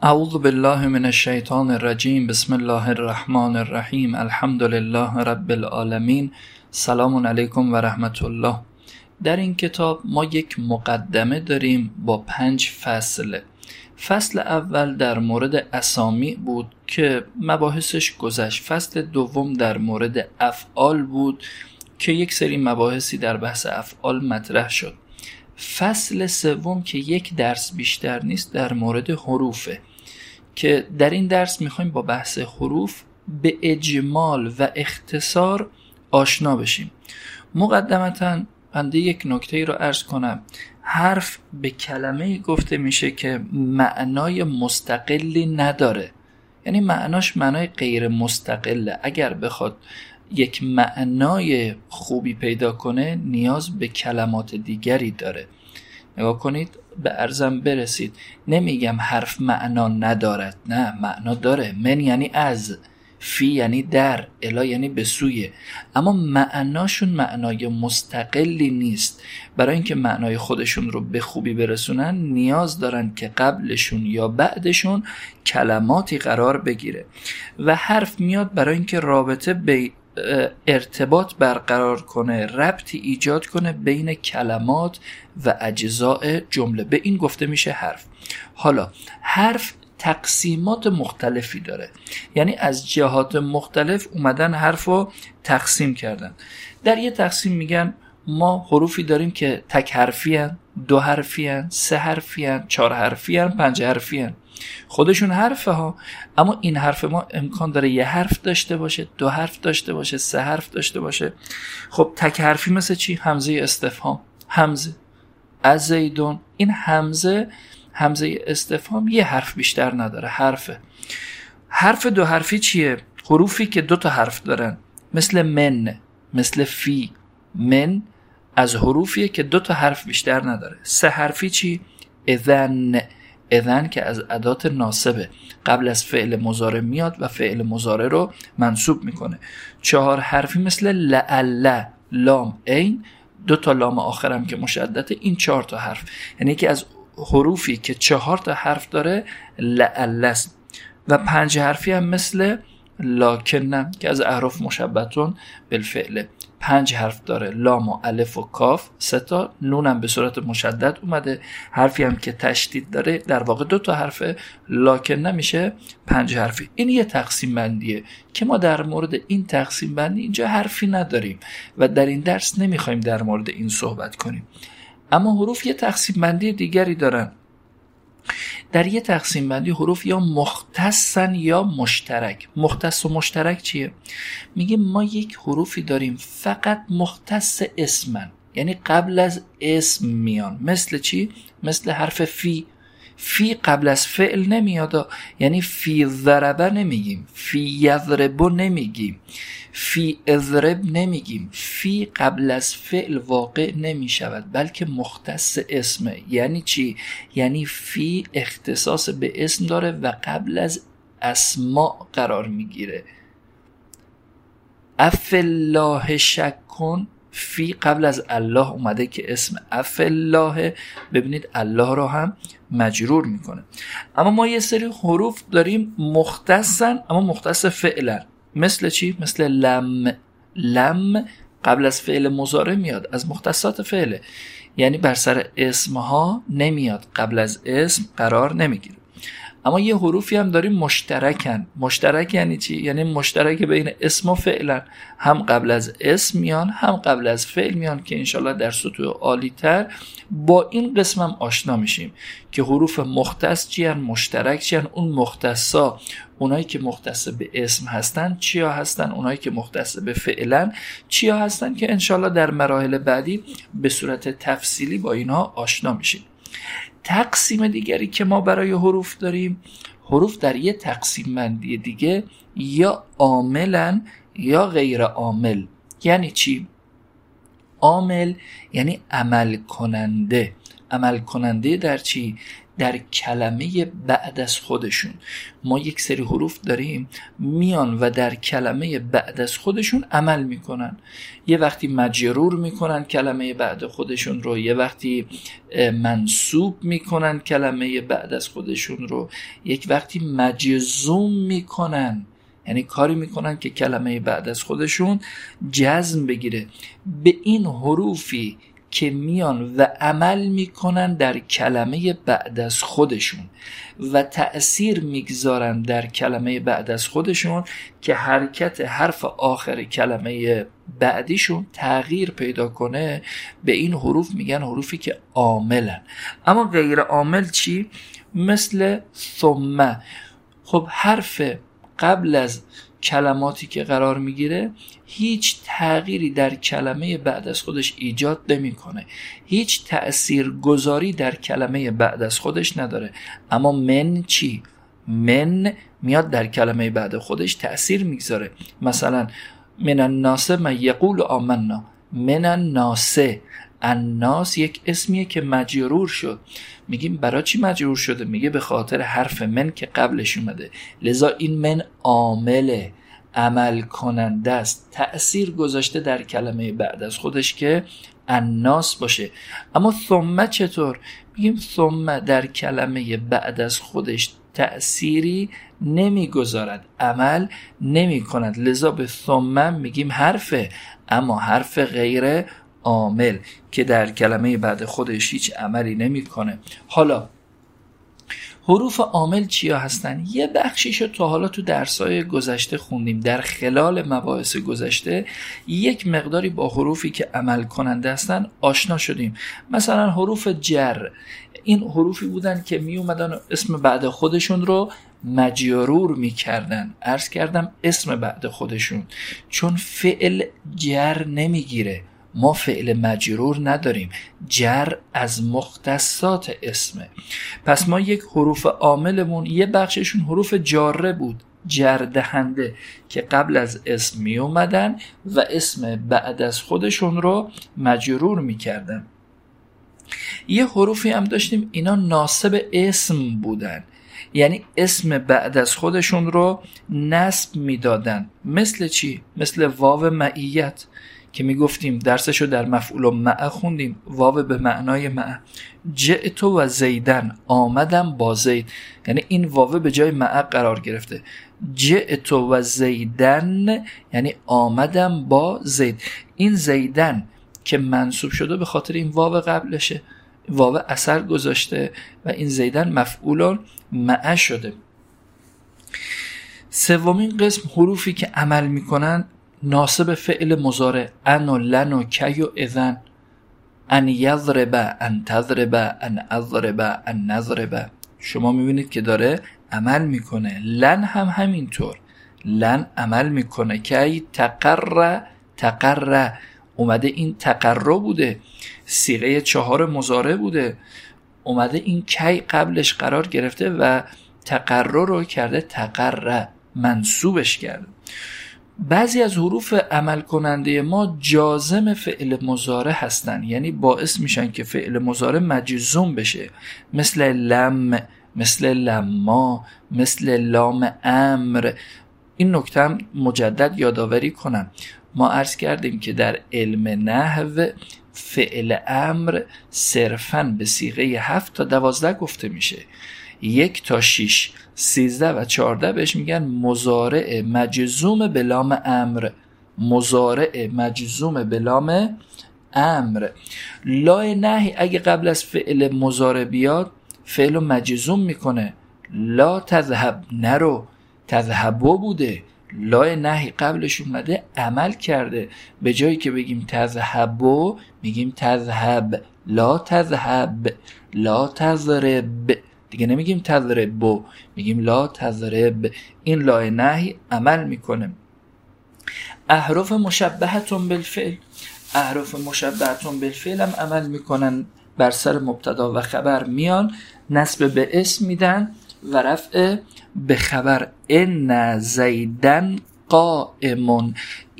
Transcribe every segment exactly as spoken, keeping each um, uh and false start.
اعوذ بالله من الشیطان الرجیم. بسم الله الرحمن الرحیم. الحمد لله رب العالمین. سلام علیکم و رحمت الله. در این کتاب ما یک مقدمه داریم با پنج فصل. فصل اول در مورد اسامی بود که مباحثش گذشت. فصل دوم در مورد افعال بود که یک سری مباحثی در بحث افعال مطرح شد. فصل سوم که یک درس بیشتر نیست در مورد حروفه که در این درس میخوایم با بحث حروف به اجمال و اختصار آشنا بشیم. مقدمتاً بنده یک نکته رو عرض کنم. حرف به کلمه گفته میشه که معنای مستقلی نداره، یعنی معناش معنای غیر مستقله. اگر بخواد یک معنای خوبی پیدا کنه نیاز به کلمات دیگری داره. نگاه کنید، به عرضم برسید. نمیگم حرف معنا ندارد، نه، معنا داره. من یعنی از، فی یعنی در، الا یعنی به سوی، اما معناشون معنای مستقلی نیست. برای اینکه معنای خودشون رو به خوبی برسونن نیاز دارن که قبلشون یا بعدشون کلماتی قرار بگیره و حرف میاد برای اینکه رابطه به ارتباط برقرار کنه، ربطی ایجاد کنه بین کلمات و اجزاء جمله. به این گفته میشه حرف. حالا حرف تقسیمات مختلفی داره، یعنی از جهات مختلف اومدن حرف رو تقسیم کردن. در یه تقسیم میگن ما حروفی داریم که تک حرفی هن، دو حرفی هن، سه حرفی هن، چهار حرفی هن، پنج حرفی هن. خودشون حرفه ها، اما این حرف ما امکان داره یه حرف داشته باشه، دو حرف داشته باشه، سه حرف داشته باشه. خب تک حرفی مثل چی؟ همزه استفهام، همزه از زیدون. این همزه همزه استفهام یه حرف بیشتر نداره، حرفه. حرف دو حرفی چیه؟ حروفی که دو تا حرف دارن، مثل من، مثل فی. من از حروفیه که دو تا حرف بیشتر نداره. سه حرفی چی؟ اذن. اذن که از ادات ناسبه، قبل از فعل مضارع میاد و فعل مضارع رو منصوب میکنه. چهار حرفی مثل لعل، لام، عین، دو تا لام آخرم که مشدده. این چهار تا حرف، یعنی که از حروفی که چهار تا حرف داره لعل است. و پنج حرفی هم مثل لکن که از احرف مشبهتون بالفعل، پنج حرف داره، لام و الف و کاف سه تا، نون هم به صورت مشدد اومده. حرفی هم که تشدید داره در واقع دو تا حرفه، لکن نمیشه پنج حرفی. این یه تقسیم بندیه که ما در مورد این تقسیم بندی اینجا حرفی نداریم و در این درس نمیخوایم در مورد این صحبت کنیم. اما حروف یه تقسیم بندی دیگری دارن. در یه تقسیم بندی حروف یا مختصن یا مشترک. مختص و مشترک چیه؟ میگه ما یک حروفی داریم فقط مختص اسمن، یعنی قبل از اسم میان. مثل چی؟ مثل حرف فی. فی قبل از فعل نمیاد، یعنی فی ضربه نمیگیم، فی یضربو نمیگیم، فی اضرب نمیگیم. فی قبل از فعل واقع نمی شود بلکه مختص اسمه. یعنی چی؟ یعنی فی اختصاص به اسم داره و قبل از اسماء قرار میگیره. افالله شک کن، فی قبل از الله اومده که اسم افالله، ببینید الله رو هم مجرور میکنه. اما ما یه سری حروف داریم مختصن اما مختص فعلن. مثل چی؟ مثل لم. لم قبل از فعل مضارع میاد، از مختصات فعله، یعنی بر سر اسمها نمیاد، قبل از اسم قرار نمیگیره. اما یه حروفی هم داریم مشترکن. مشترک یعنی چی؟ یعنی مشترک بین اسم و فعلن، هم قبل از اسم میان هم قبل از فعل میان که انشالله در سطوح عالی تر با این قسم هم آشنا میشیم که حروف مختص چیان، مشترک چیان. اون مختصا اونایی که مختص به اسم هستن چیا هستن، اونایی که مختص به فعلن چیا هستن، که انشالله در مراحل بعدی به صورت تفصیلی با اینها آشنا میشیم. تقسیم دیگری که ما برای حروف داریم، حروف در یه تقسیم بندی دیگه یا عاملن یا غیر عامل. یعنی چی؟ عامل یعنی عمل کننده. عمل کننده در چی؟ در کلمه بعد از خودشون. ما یک سری حروف داریم میان و در کلمه بعد از خودشون عمل میکنن. یه وقتی مجرور میکنن کلمه بعد خودشون رو، یه وقتی منصوب میکنن کلمه بعد از خودشون رو، یک وقتی مجزوم میکنن، یعنی کاری میکنن که کلمه بعد از خودشون جزم بگیره. به این حروفی که میان و عمل میکنن در کلمه بعد از خودشون و تأثیر میگذارن در کلمه بعد از خودشون که حرکت حرف آخر کلمه بعدیشون تغییر پیدا کنه، به این حروف میگن حروفی که عاملن. اما غیر عامل چی؟ مثل ثم. خب حرف قبل از کلماتی که قرار میگیره هیچ تغییری در کلمه بعد از خودش ایجاد نمیکنه، هیچ تأثیر گذاری در کلمه بعد از خودش نداره. اما من چی؟ من میاد در کلمه بعد خودش تأثیر میگذاره. مثلا من الناس من یقول آمنا. من الناس، الناس یک اسمیه که مجرور شد. میگیم برای چی مجرور شده؟ میگه به خاطر حرف من که قبلش اومده، لذا این من عامله، عمل کننده است، تأثیر گذاشته در کلمه بعد از خودش که الناس باشه. اما ثم چطور؟ میگیم ثم در کلمه بعد از خودش تأثیری نمیگذارد، عمل نمی کند، لذا به ثم میگیم حرفه، اما حرف غیر عامل که در کلمه بعد خودش هیچ عملی نمیکنه. حالا حروف عامل چیا هستن؟ یه بخشیشو تا حالا تو درسای گذشته خوندیم، در خلال مباحث گذشته یک مقداری با حروفی که عمل کننده هستن آشنا شدیم. مثلا حروف جر، این حروفی بودن که می اومدن اسم بعد خودشون رو مجرور می کردن. عرض کردم اسم بعد خودشون، چون فعل جر نمیگیره، ما فعل مجرور نداریم، جر از مختصات اسمه. پس ما یک حروف عاملمون یه بخششون حروف جاره بود، جر دهنده، که قبل از اسم می اومدن و اسم بعد از خودشون رو مجرور می کردن. یه حروفی هم داشتیم اینا ناسب اسم بودن، یعنی اسم بعد از خودشون رو نصب می دادن. مثل چی؟ مثل واو معیت که می گفتیم درسشو در مفعول مع خوندیم، واو به معنای مع. جئت و زیدن، آمدم با زید، یعنی این واو به جای مع قرار گرفته. جئت و زیدن یعنی آمدم با زید. این زیدن که منصوب شده به خاطر این واو قبلشه، واو اثر گذاشته و این زیدن مفعول مع شده. سومین قسم حروفی که عمل میکنن ناسب فعل مضارع، ان و لن و کی و اذن. ان یضرب، ان تضرب، ان اضرب، ان نضرب. شما میبینید که داره عمل میکنه. لن هم همینطور، لن عمل میکنه. کی تقر، تقر اومده این تقر بوده، صیغه چهار مضارع بوده، اومده این کی قبلش قرار گرفته و تقر رو کرده تقر، منصوبش کرده. بعضی از حروف عمل کننده ما جازم فعل مضارع هستن، یعنی باعث میشن که فعل مضارع مجزوم بشه، مثل لم، مثل لما، مثل لام امر. این نکته هم مجدد یادآوری کنم، ما عرض کردیم که در علم نحو فعل امر صرفاً به صیغه هفت تا دوازده گفته میشه. یک تا شیش، سیزده و چارده بهش میگن مضارع مجزوم به لام امر، مضارع مجزوم به لام امر. لای نهی اگه قبل از فعل مضارع بیاد فعل مجزوم میکنه. لا تذهب، نرو، تذهبو بوده، لای نهی قبلش اومده عمل کرده، به جایی که بگیم تذهبو میگیم تذهب. لا تذهب، لا تضرب، دیگه نمیگیم تضربو، میگیم لا تضرب. این لای نهی عمل میکنه. احرف مشبهتون بالفعل، احرف مشبهتون بالفعل هم عمل میکنن، بر سر مبتدا و خبر میان، نصب به اسم میدن و رفع به خبر. ان زیدن قائمون،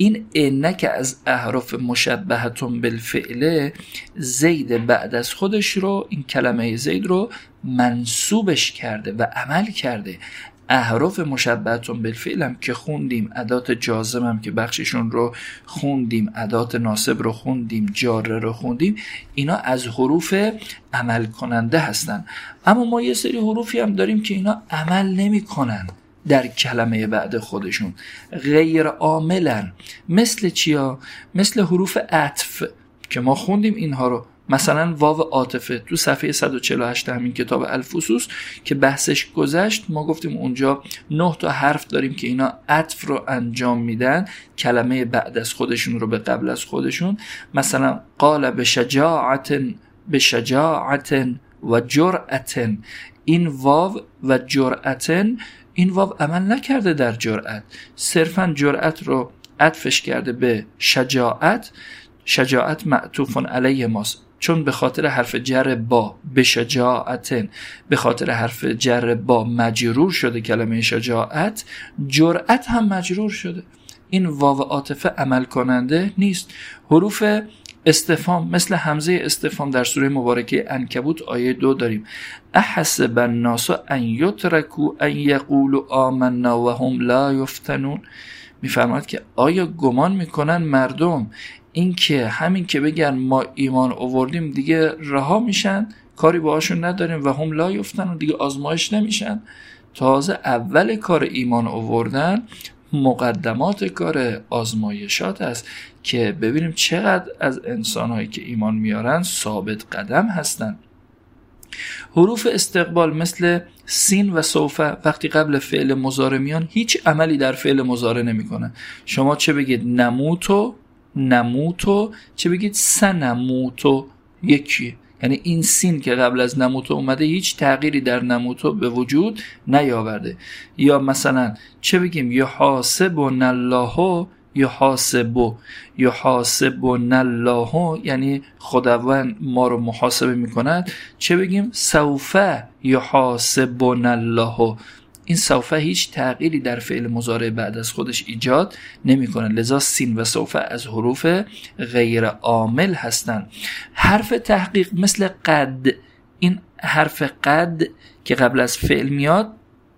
این ان که از احرف مشبهتون بالفعل، زید بعد از خودش رو، این کلمه زید رو منصوبش کرده و عمل کرده. احرف مشبهتون بالفعل هم که خوندیم، ادات جازم هم که بخششون رو خوندیم، ادات ناصب رو خوندیم، جاره رو خوندیم، اینا از حروف عمل کننده هستن. اما ما یه سری حروفی هم داریم که اینا عمل نمی کنن در کلمه بعد خودشون، غیر عاملن. مثل چیا؟ مثل حروف عطف که ما خوندیم اینها رو، مثلا واو عاطفه تو صفحه صد و چهل و هشت همین کتاب الفصوص که بحثش گذشت، ما گفتیم اونجا نه تا حرف داریم که اینا عطف رو انجام میدن، کلمه بعد از خودشون رو به قبل از خودشون. مثلا قال بشجاعت، بشجاعت و جرأت، این واو و جرأت، این واو عمل نکرده در جرأت، صرفا جرأت رو عطفش کرده به شجاعت. شجاعت معطوف علیه ماست، چون به خاطر حرف جر با، به شجاعتن، به خاطر حرف جر با مجرور شده کلمه شجاعت، جرأت هم مجرور شده. این واو عاطفه عمل کننده نیست. حروف استفهام مثل همزه استفهام در سوره مبارکه عنکبوت آیه دو داریم، احسب الناس ان یترکوا ان یقولوا آمنا وهم لا یفتنون. میفرماد که آیا گمان میکنن مردم این که همین که بگن ما ایمان آوردیم دیگه رها میشن، کاری باهاشون نداریم، و هم لا یفتنون، دیگه آزمایش نمیشن؟ تازه اول کار ایمان آوردن مقدمات کار آزمایشات است که ببینیم چقدر از انسانهایی که ایمان میارن ثابت قدم هستن. حروف استقبال مثل سین و سوف وقتی قبل فعل مضارع میان هیچ عملی در فعل مضارع نمیکنن. شما چه بگید نموتو، نموتو، چه بگید سنموتو، یکی. یعنی این سین که قبل از نموتو اومده هیچ تغییری در نموتو به وجود نیاورده. یا مثلا چه بگیم یحاسبون الله، یحاسبو، یحاسبون الله یعنی خداوند ما رو محاسبه میکند، چه بگیم سوف یحاسبون الله. این سوف هیچ تغییری در فعل مضارع بعد از خودش ایجاد نمیکنه، لذا سین و سوف از حروف غیر عامل هستند. حرف تحقیق مثل قد، این حرف قد که قبل از فعل میاد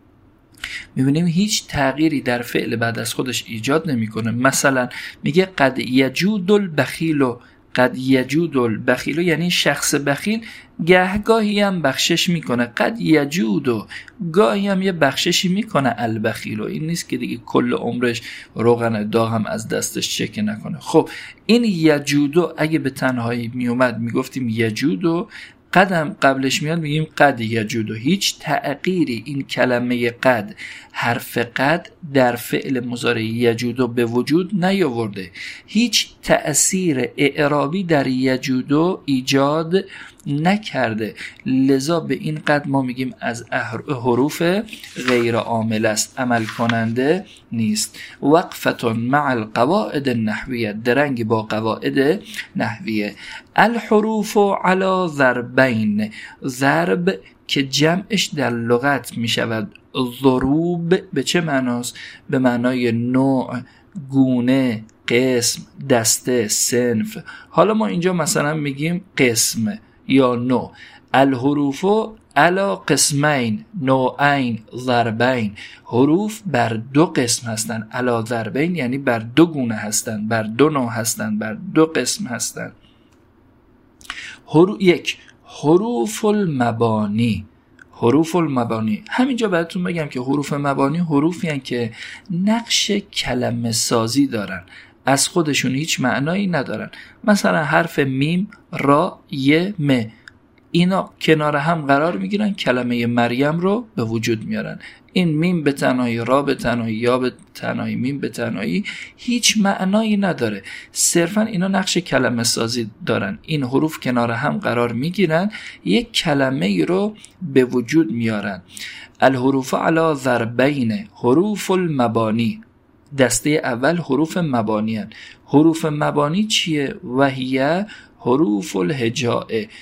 میبینیم هیچ تغییری در فعل بعد از خودش ایجاد نمیکنه. مثلا میگه قد یجود البخیل، قد یجود البخیل یعنی شخص بخیل گهگاهی هم بخشش میکنه، قد یجود گاهی هم یه بخششی میکنه البخیل، این نیست که دیگه کل عمرش روغن داغ هم از دستش چکه نکنه. خب این یجودو اگه به تنهایی میومد میگفتیم یجودو، قدم قبلش میاد میگیم قد یجودو. هیچ تغییری این کلمه قد، حرف قد در فعل مضارع یجودو به وجود نیاورده، هیچ تأثیر اعرابی در یجودو ایجاد نکرده، لذا به این قد ما میگیم از حروف غیر عامل است، عمل کننده نیست. وقفتون مع القواعد النحویه، درنگ با قواعد نحویه. الحروف علی ضربین، ضرب که جمعش در لغت میشود ضروب، به چه معناست؟ به معنای نوع، گونه، قسم، دسته، صنف. حالا ما اینجا مثلا میگیم قسم یا نوع. الحروف علی قسمین، نوعین، ضربین، حروف بر دو قسم هستند. علی ضربین یعنی بر دو گونه هستند، بر دو نوع هستند، بر دو قسم هستند. حروف یک، حروف المبانی. حروف المبانی همینجا براتون بگم که حروف مبانی حروفی هستند که نقش کلمه سازی دارن، از خودشون هیچ معنایی ندارن. مثلا حرف میم، را، ی، م، اینا کنار هم قرار میگیرن، کلمه مریم رو به وجود میارن. این میم به تنهایی، را به تنهایی، یا به تنهایی، میم به تنهایی هیچ معنایی نداره، صرفا اینا نقش کلمه سازی دارن. این حروف کنار هم قرار میگیرن، یک کلمه ای رو به وجود میارن. الحروف علی ضربین، حروف المبانی. دسته اول حروف مبانی هن. حروف مبانی چیه؟ وهیه حروف الهجاء،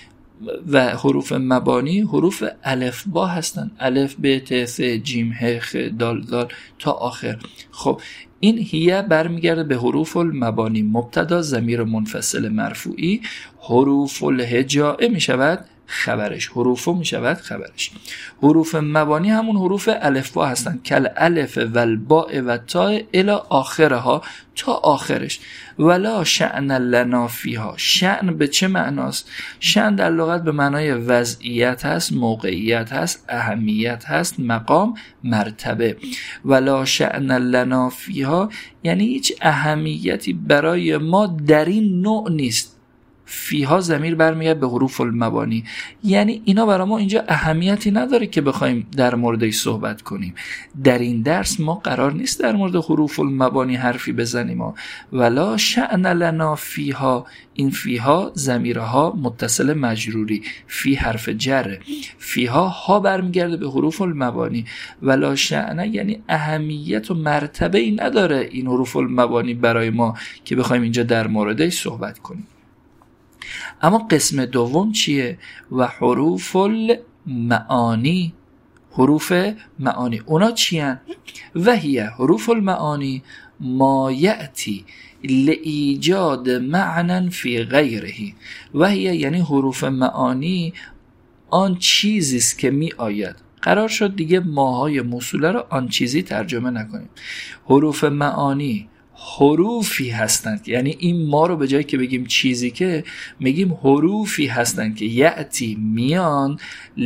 و حروف مبانی حروف الف با هستن، الف ب ت ث جیم ه خ دال دال تا آخر. خب این هیه برمیگرده به حروف المبانی، مبتدا ضمیر منفصل مرفوعی، حروف الهجاء می شود خبرش، حروفو می شود خبرش. حروف مبانی همون حروف الف با هستن، کل الف و الباء و تا الی آخرها تا آخرش. ولا شأن لنا فیها، شأن به چه معناست؟ شأن در لغت به معنای وضعیت هست، موقعیت هست، اهمیت هست، مقام، مرتبه. ولا شأن لنا فیها یعنی هیچ اهمیتی برای ما در این نوع نیست. فیها ضمیر برمیگرده به حروف المبانی، یعنی اینا برای ما اینجا اهمیتی نداره که بخوایم در موردش صحبت کنیم. در این درس ما قرار نیست در مورد حروف المبانی حرفی بزنیم. ما ولا شأن لنا فیها، این فیها ضمیرها متصل مجروری، فی حرف جره، فیها ها برمیگرده به حروف المبانی. ولا شأن یعنی اهمیت و مرتبه ای نداره این حروف المبانی برای ما که بخوایم اینجا در موردش صحبت کنیم. اما قسم دوم چیه؟ و حروف المعانی، حروف معانی اونا چیان؟ و هیه حروف المعانی ما یأتی لایجاد معنی فی غیره. و هیه یعنی حروف معانی آن چیزیست که می آید. قرار شد دیگه ماهای موصوله رو آن چیزی ترجمه نکنیم. حروف معانی حروفی هستند، یعنی این ما رو به جایی که بگیم چیزی که میگیم حروفی هستند که یأتی میان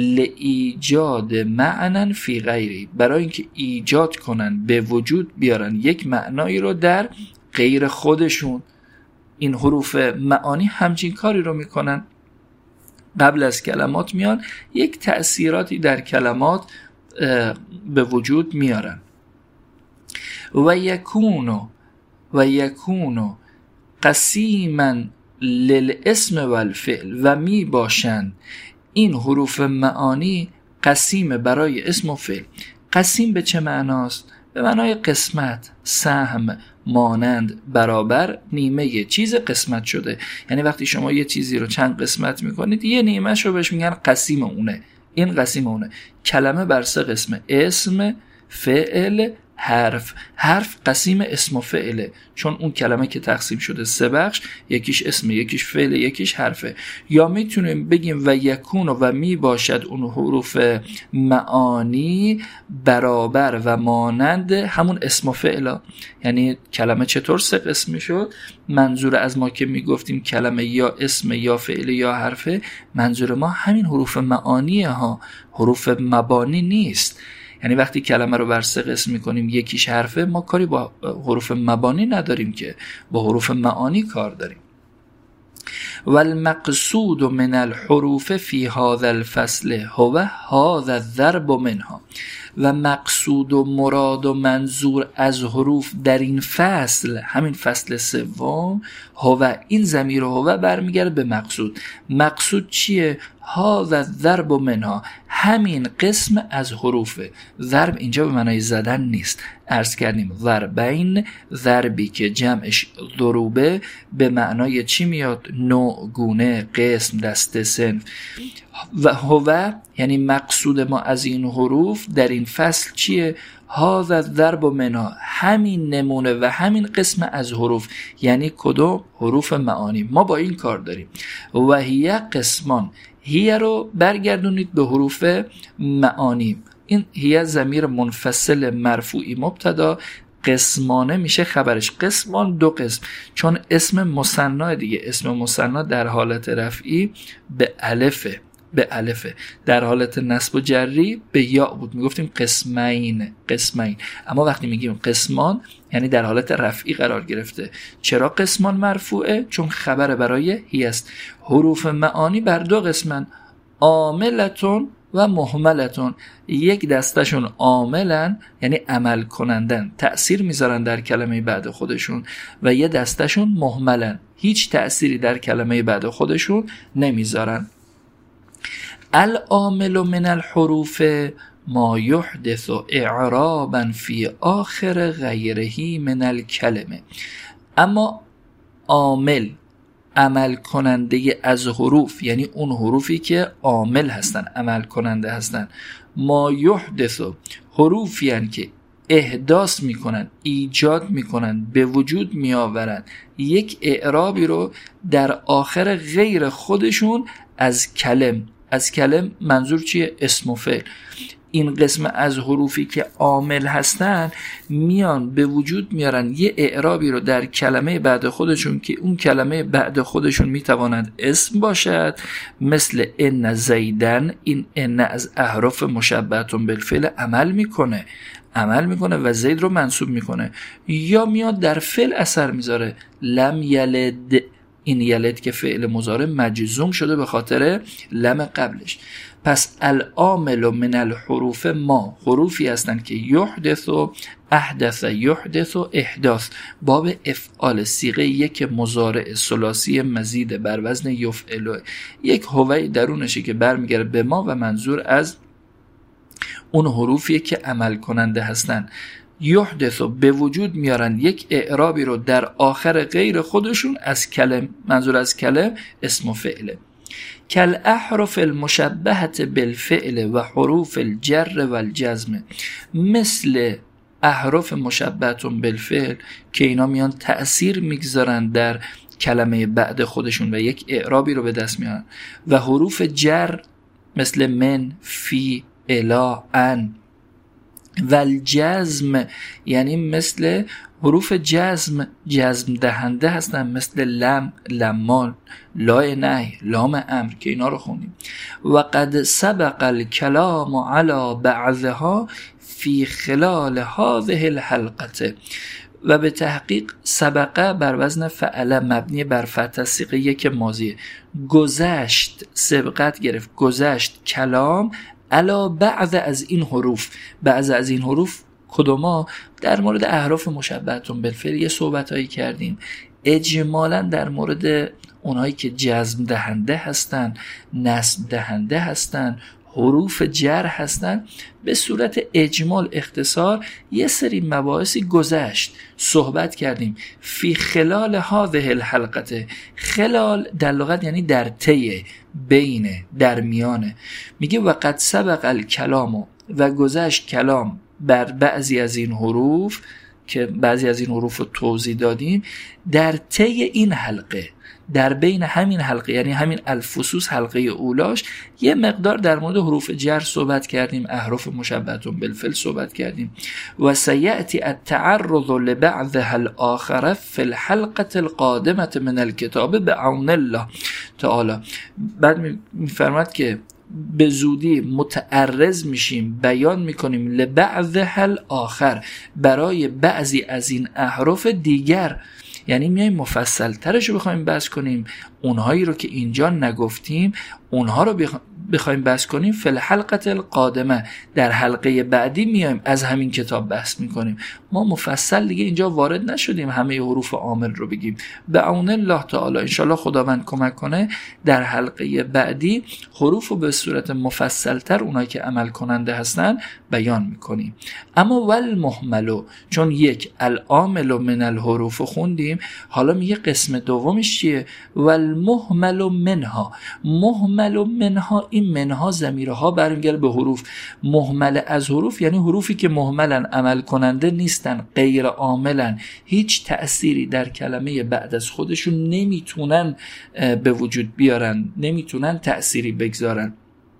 لایجاد معنی فی غیری، برای اینکه ایجاد کنن، به وجود بیارن یک معنایی رو در غیر خودشون. این حروف معانی همچین کاری رو میکنن، قبل از کلمات میان یک تأثیراتی در کلمات به وجود میارن. و یکونو و یکونو قسیما للاسم و الفعل، و می باشند این حروف معانی قسیم برای اسم و فعل. قسیم به چه معناست؟ به معنای قسمت، سهم، مانند، برابر، نیمه چیز قسمت شده. یعنی وقتی شما یه چیزی رو چند قسمت میکنید یه نیمه‌ش رو بهش میگن قسیم اونه، این قسیم اونه. کلمه بر سه قسمه، اسم، فعل، حرف. حرف قسیم اسم و فعله، چون اون کلمه که تقسیم شده سه بخش، یکیش اسم، یکیش فعل، یکیش حرفه. یا میتونیم بگیم و یکون و می باشد اون حروف معانی برابر و مانند همون اسم و فعلا. یعنی کلمه چطور سه قسمی شد؟ منظور از ما که میگفتیم کلمه یا اسم یا فعل یا حرفه، منظور ما همین حروف معانیه ها، حروف مبانی نیست. یعنی وقتی کلمه رو بر سه قسم می‌کنیم یکیش حرفه، ما کاری با حروف مبانی نداریم که با حروف معانی کار داریم. والمقصود من الحروف فی هذا الفصل هو هذا الضرب منها. و مقصود و مراد و منظور از حروف در این فصل، همین فصل سوم، هو، این ضمیر هو برمیگرده به مقصود. مقصود چیه؟ هذا الضرب منها، همین قسم از حروف. ضرب اینجا به معنای زدن نیست، عرض کردیم ضربین، ضربی که جمعش ضروبه به معنای چی میاد؟ نوع، گونه، قسم، دسته، صنف. و هو یعنی مقصود ما از این حروف در این فصل چیه؟ هذا الضرب منها، همین نمونه و همین قسم از حروف. یعنی کدوم؟ حروف معانی. ما با این کار داریم. و هی قسمان، هی رو برگردونید به حروف معانی. این هی ضمیر منفصل مرفوعی مبتدا، قسمانه میشه خبرش. قسمان دو قسم، چون اسم مثنا دیگه، اسم مثنا در حالت رفعی به الفه، به الفه، در حالت نصب و جری به یا بود، میگفتیم قسمین، قسمین. اما وقتی میگیم قسمان یعنی در حالت رفعی قرار گرفته. چرا قسمان مرفوعه؟ چون خبر برای هی است. حروف معانی بر دو قسمن، عاملتون و مهملتون. یک دستشون عاملن یعنی عمل کنندن، تأثیر میذارن در کلمه بعد خودشون، و یه دستشون مهملن، هیچ تأثیری در کلمه بعد خودشون نمیذارن. العامل من الحروف ما یحدث اعرابا فی آخر غیره من الکلمه. اما عامل، عمل کننده از حروف، یعنی اون حروفی که عامل هستن، عمل کننده هستن. ما یحدث، حروفی هستن که احداث میکنن، ایجاد میکنن، به وجود میآورن یک اعرابی رو در آخر غیر خودشون از کلم. از کلم منظور چیه؟ اسم و فعل. این قسم از حروفی که عامل هستن میان به وجود میارن یه اعرابی رو در کلمه بعد خودشون که اون کلمه بعد خودشون میتواند اسم باشد، مثل ان زیدن. این ان از احرف مشبهه بالفعل عمل میکنه عمل میکنه و زید رو منصوب میکنه، یا میاد در فعل اثر میذاره. لم یلد، این یلد که فعل مضارع مجزوم شده به خاطر لم قبلش. پس العامل من الحروف ما، حروفی هستند که یحدث و احدث، یحدث و احداث، باب افعال، صیغه یک مضارع ثلاثی مزید بر وزن یفعل، یک هوی درونشه که برمیگره به ما و منظور از اون حروفیه که عمل کننده هستن. یحدث و به وجود میارن یک اعرابی رو در آخر غیر خودشون از کلم، منظور از کلم اسم و فعله. کل احرف المشبهه بالفعل و حروف الجر و الجزم، مثل احرف مشبهه بالفعل که اینا میان تأثیر میگذارن در کلمه بعد خودشون و یک اعرابی رو به دست میارن، و حروف جر مثل من، فی، الا، ان، و الجزم یعنی مثل حروف جزم، جزم دهنده هستن، مثل لم، لما، لا نهی، لام امر که اینا رو خوندیم. و قد سبق الکلام علی بعضها فی خلال هذه الحلقه، و به تحقیق سبقه بر وزن فعل مبنی بر فتح صیغه یک ماضیه. گذشت، سبقت گرفت، گذشت کلام علا بعض از این حروف. بعض از این حروف کدوما؟ در مورد احراف مشبهتون بالفعل یه صحبتایی کردیم، اجمالا در مورد اونهایی که جزم دهنده هستن، نصب دهنده هستن، حروف جر هستن. به صورت اجمال اختصار یه سری مباحثی گذشت، صحبت کردیم. فی خلال هذه الحلقه، خلال در لغت یعنی در طی، بین، در میانه. میگه و قد سبق الکلام، و گذشت کلام بر بعضی از این حروف که بعضی از این حروف رو توضیح دادیم، در طی این حلقه، در بین همین حلقه، یعنی همین الفصوص حلقه اولاش، یه مقدار در مورد حروف جر صحبت کردیم، احرف مشبهه بالفعل صحبت کردیم. و سیأتی التعرض لبعضها الاخر فی الحلقه القادمه من الکتاب بعون الله تعالی. بعد میفرماد که به زودی متعرض میشیم، بیان میکنیم لبعضها الاخر، برای بعضی از این احرف دیگر، یعنی میایم مفصل ترش رو بخوایم بحث کنیم، اونهایی رو که اینجا نگفتیم اونها رو بخوایم بحث کنیم. فی الحلقه القادمه، در حلقه بعدی میایم از همین کتاب بحث میکنیم. ما مفصل دیگه اینجا وارد نشدیم همه حروف عامل رو بگیم. بعون الله تعالی انشالله خداوند کمک کنه در حلقه بعدی حروف رو به صورت مفصل تر، اونایی که عمل کننده هستن، بیان میکنیم. اما والمهمل، چون یک العامل من الحروف خوندیم، حالا میگه قسم دومش چیه؟ والمهمل منها. مهمل منها، این منها ضمیرها برمیگرده به حروف. مهمل از حروف یعنی حروفی که مهملن، عمل کننده نیستن، غیر عاملن، هیچ تأثیری در کلمه بعد از خودشون نمیتونن به وجود بیارن، نمیتونن تأثیری بگذارن.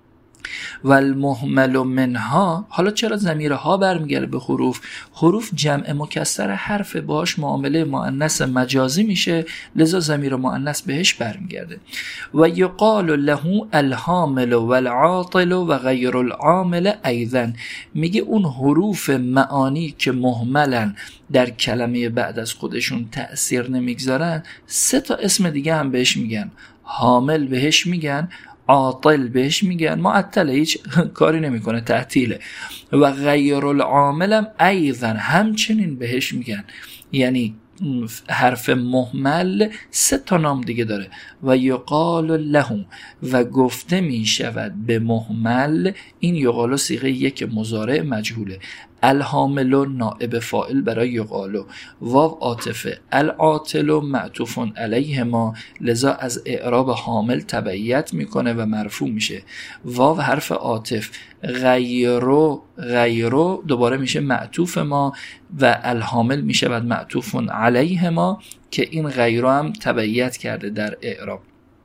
والمهمل منها، حالا چرا ضمیرها برمیگرده به حروف؟ حروف جمع مکسر حرف، باش معامله مؤنث مجازی میشه، لذا ضمیر مؤنث بهش برمیگرده. و یقال له الحامل والعاطل و غیر العامل ایضا. میگه اون حروف معانی که مهملن، در کلمه بعد از خودشون تأثیر نمیگذارن، سه تا اسم دیگه هم بهش میگن. حامل بهش میگن، عاطل بهش میگن، معطل هیچ کاری نمیکنه، تعطیله. و غیر العامل هم ایضا همچنین بهش میگن، یعنی حرف مهمل سه تا نام دیگه داره. و یقال لهم، و گفته می شود به مهمل. این یقال صیغه یک مضارع مجهوله. الحامل نائب فاعل برای یقال، واو عاطفه، العاطل معطوف علیه ما، لذا از اعراب حامل تبعیت میکنه و مرفوع میشه. واو حرف عاطف، غیرو غیرو دوباره میشه معطوف ما و الحامل میشه و معطوف علیه ما که این غیرو هم تبعیت کرده در اعراب.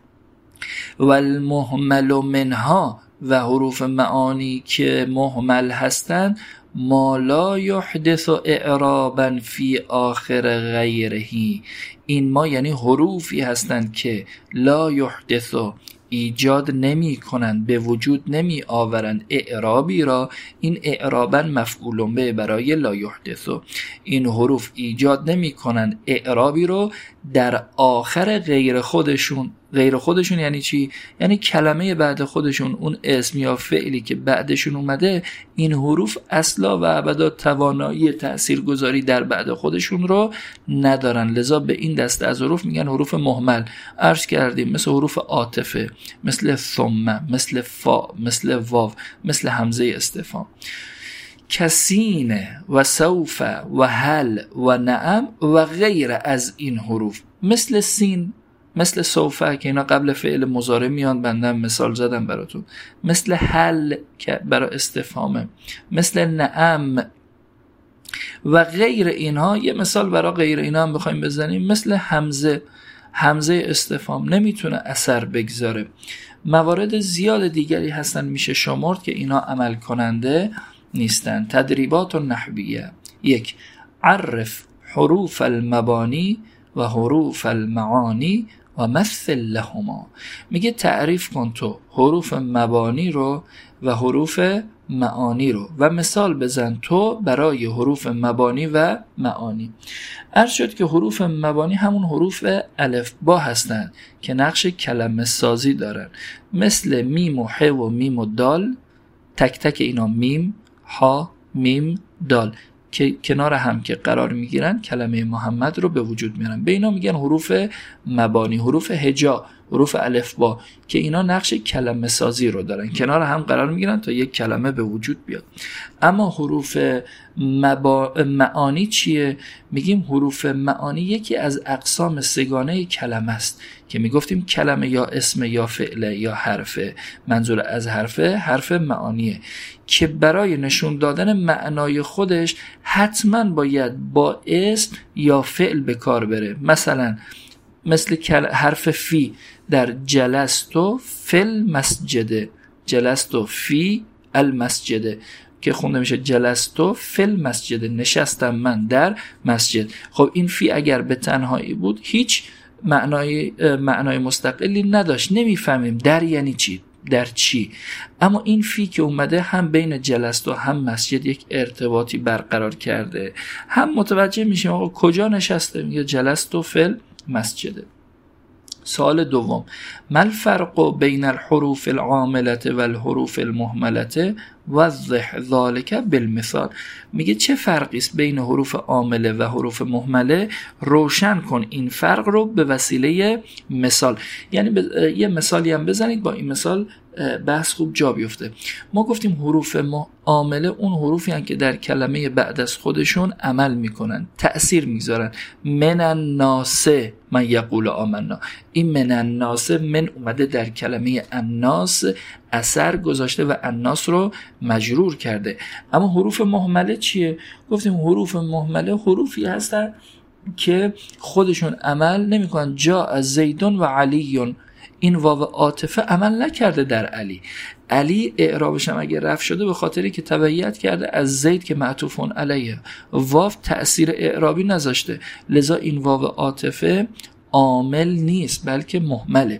و المهمل منها، و حروف معانی که مهمل هستند، ما لا یحدث اعرابا فی آخر غیرهی. این ما یعنی حروفی هستند که لا یحدث ایجاد نمی کنند، به وجود نمی آورند اعرابی را. این اعرابا مفعول به برای لا یحدث. این حروف ایجاد نمی کنند اعرابی رو در آخر غیر خودشون. غیر خودشون یعنی چی؟ یعنی کلمه بعد خودشون، اون اسم یا فعلی که بعدشون اومده، این حروف اصلا و ابدا توانایی تاثیرگذاری در بعد خودشون رو ندارن. لذا به این دسته از حروف میگن حروف مهمل. عرض کردیم مثل حروف عاطفه، مثل ثم، مثل فا، مثل واو، مثل همزه استفهام. کسین و سوف و هل و نعم و غیر از این حروف، مثل سین، مثل سوفه که اینا قبل فعل مضارع میان، بندم مثال زدم براتون، مثل هل که برای استفهامه، مثل نعم و غیر اینها. یه مثال برای غیر اینها هم بخوایم بزنیم، مثل همزه، همزه استفهام نمیتونه اثر بگذاره. موارد زیاد دیگری هستن میشه شمرد که اینا عمل کننده نیستن. تدریبات نحویه: یک، عرف حروف المبانی و حروف المعانی و مثل لهما. میگه تعریف کن تو حروف مبانی رو و حروف معانی رو و مثال بزن تو برای حروف مبانی و معانی. عرض شد که حروف مبانی همون حروف الف با هستند که نقش کلمه سازی دارن، مثل میم و ح و میم و دال. تک تک اینا میم، ها، میم، دال که کنار هم که قرار میگیرن کلمه محمد رو به وجود میارن. به اینا میگن حروف مبانی. حروف هجا، حروف الف با که اینا نقش کلمه سازی رو دارن، کنار هم قرار میگیرن تا یک کلمه به وجود بیاد. اما حروف مبا... معانی چیه؟ میگیم حروف معانی یکی از اقسام سگانه کلمه است که میگفتیم کلمه یا اسم یا فعل یا حرفه. منظور از حرفه حرف معانیه که برای نشون دادن معنای خودش حتما باید با اسم یا فعل به کار بره. مثلا مثل حرف فی در جلستو فی المسجد، جلستو فی المسجد که خونده میشه جلستو فی المسجد، نشستم من در مسجد. خب این فی اگر به تنهایی بود هیچ معنای معنای مستقلی نداشت، نمیفهمیم در یعنی چی، در چی. اما این فی که اومده هم بین جلست و هم مسجد یک ارتباطی برقرار کرده، هم متوجه میشیم آقا کجا نشسته، میگه جلست و فل مسجده. سوال دوم: ما الفرق بین الحروف العامله و الحروف المهمله وضح ذلك بالمثال. میگه چه فرقی است بین حروف عامله و حروف مهمله، روشن کن این فرق رو به وسیله مثال. یعنی ب... یه مثالی هم بزنید با این مثال بحث خوب جا بیفته. ما گفتیم حروف عامله اون حروفی هستند که در کلمه بعد از خودشون عمل میکنن، تأثیر میذارن. من الناس من یقول آمنا، این من الناس من اومده در کلمه الناس اثر گذاشته و الناس رو مجرور کرده. اما حروف مهمله چیه؟ گفتیم حروف مهمله حروفی هستن که خودشون عمل نمیکنن. جا از زیدون و علیون، این واو عاطفه عمل نکرده در علی. علی اعرابش هم اگه رفع شده به خاطری که تبعیت کرده از زید که معطوفون علیه، واو تأثیر اعرابی نذاشته، لذا این واو عاطفه عامل نیست بلکه مهمله.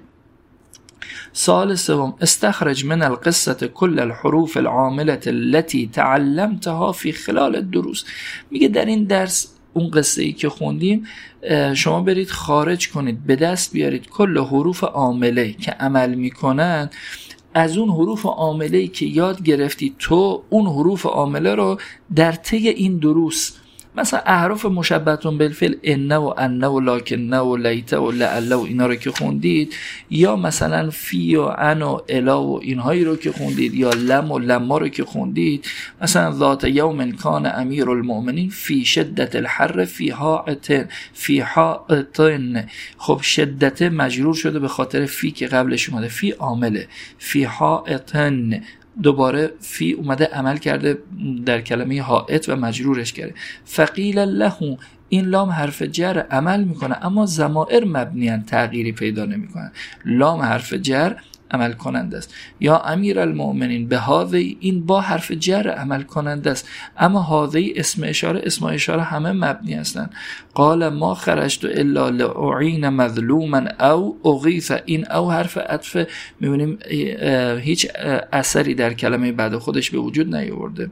سوال سوم: استخرج من القصة كل الحروف العاملة التي تعلمتها في خلال الدروس. میگه در این درس اون قصه ای که خوندیم شما برید خارج کنید، به دست بیارید کل حروف عامله که عمل میکنن. از اون حروف عامله ای که یاد گرفتی تو، اون حروف عامله رو در طی این دروس مثلا احرف مشبهتون بالفعل ان و ان و لکن و لیت و لعل و اینا رو که خوندید، یا مثلا فی و ان و الا و اینهایی رو که خوندید، یا لم و لما رو که خوندید، مثلا ذات یوم کان امیر المؤمنین فی شدت الحر فی حائط فی حائط. خب شدت مجرور شده به خاطر فی که قبلش اومده، فی عامله، فی حائطن دوباره فی اومده عمل کرده در کلمه حائط و مجرورش کرده. فقیل له، این لام حرف جر عمل میکنه اما ضمائر مبنیان، تغییری پیدا نمیکنن. لام حرف جر عمل کننده است. یا امیر المؤمنین به هاذی، این با حرف جر عمل کننده است اما هاذی اسم اشاره، اسم اشاره همه مبنی هستند. قال ما خرجت الا لأعین مظلوما او اغیث، این او حرف عطف، میبینیم هیچ اثری در کلمه بعد خودش به وجود نیاورده.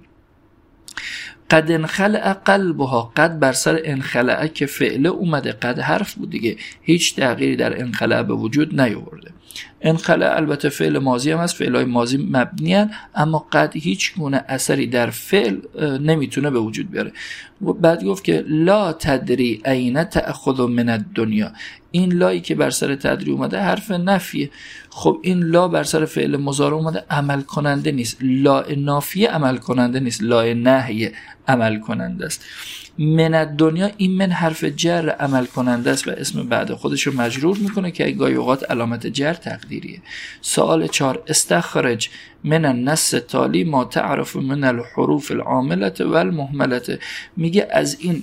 قد انخلع قلبها، قد بر سر انخلع که فعل اومده، قد حرف بود دیگه، هیچ تغییری در انخلع به وجود نیاورده. انخلع البته فعل ماضی هم هست، فعلای ماضی مبنی هستند اما قد هیچ گونه اثری در فعل نمیتونه به وجود بیاره. بعد گفت که لا تدری این تأخذ من الدنیا، این لایی که بر سر تدری اومده حرف نفیه. خب این لا بر سر فعل مضارع اومده، عمل کننده نیست. لا نافیه عمل کننده نیست، لا نهیه عمل کننده است. من الدنیا، این من حرف جر عمل کننده است و اسم بعد خودش رو مجرور میکنه که گاهی اوقات علامت جر تقدیریه. سوال چهار، استخرج من النص تالی ما تعرف من الحروف العاملة والمهملة، میگه از این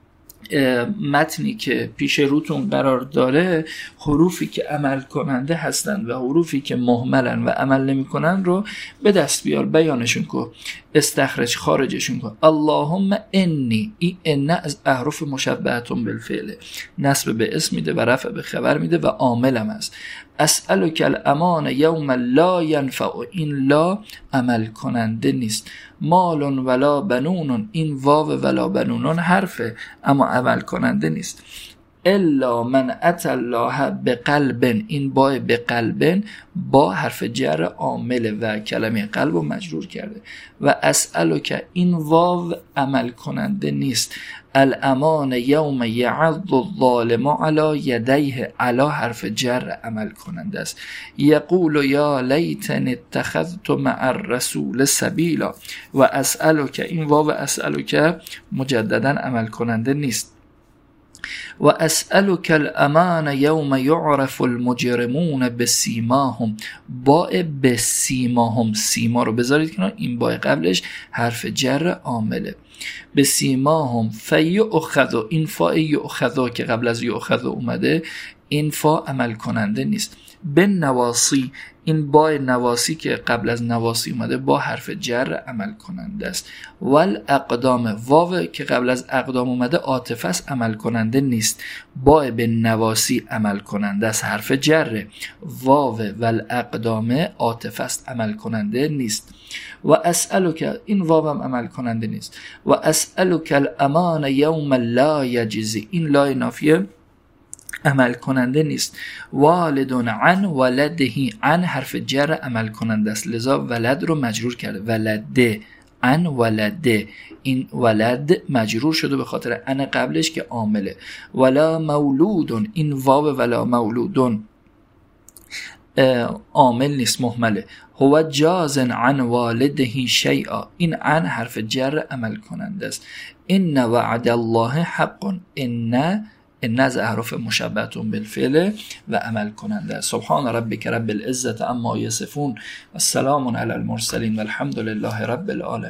متنی که پیش روتون قرار داره حروفی که عمل کننده هستند و حروفی که مهملن و عمل نمی کنن رو به دست بیار، بیانشون کن، استخرج خارجشون کن. اللهم انی، این ان از احرف مشبهتون بالفعل، نصب به اسم میده و رفع به خبر میده و عاملم است. اسألک الامان یوم لا ینفع، این لا عمل کننده نیست. مال ولا بنون، این واو ولا بنونون حرفه اما عمل کننده نیست. الا من اتى الله بقلب، این با بقلب با حرف جر عامله و کلمه قلب رو مجرور کرده. و اسألک، این واو عمل کننده نیست. الامان یوم یعض الظالم علی یدیه، علی حرف جر عمل کننده است. یقول یا لیتنی اتخذت مع الرسول سبیلا. و اسألک، این واو اسألک مجددا عمل کننده نیست. و اسألک الامان یوم یعرف المجرمون بسیماهم، با بسیماهم، سیما رو بذارید کنار، این با قبلش حرف جر عامله. بسیماهم فیؤخذ، این فا یؤخذ که قبل از یؤخذ اومده، این فا عمل کننده نیست. بن نواسی، این با نواسی که قبل از نواسی اومده با حرف جر عمل کننده است. والاقدام، واو که قبل از اقدام اومده عاطف است، عمل کننده نیست. با به نواسی عمل کننده است، حرف جر. واو والاقدام عاطف است، عمل کننده نیست. و اسألک، این واو هم عمل کننده نیست. و اسألک الامان یوم لا یجزی، این لا نافیه عمل کننده نیست. والدون عن ولدهی، عن حرف جر عمل کننده است لذا ولد رو مجرور کرده. ولده، عن ولده، این ولد مجرور شده به خاطر عن قبلش که عامله. ولا مولودون، این واو ولا مولودون عامل نیست، مهمله. هو جاز عن والده شیئا، این عن حرف جر عمل کننده است. ان وعد الله حق، ان ان از احرف مشبهتون بالفعل و عمل کننده. سبحان ربک رب العزة عما یصفون و السلام علی المرسلین و الحمد لله رب العالمین.